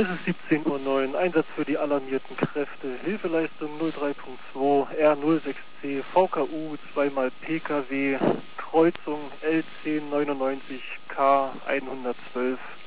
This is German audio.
Es ist 17:09 Uhr, Einsatz für die alarmierten Kräfte, Hilfeleistung 03.2, R06C, VKU, zweimal PKW, Kreuzung L1099 K 112.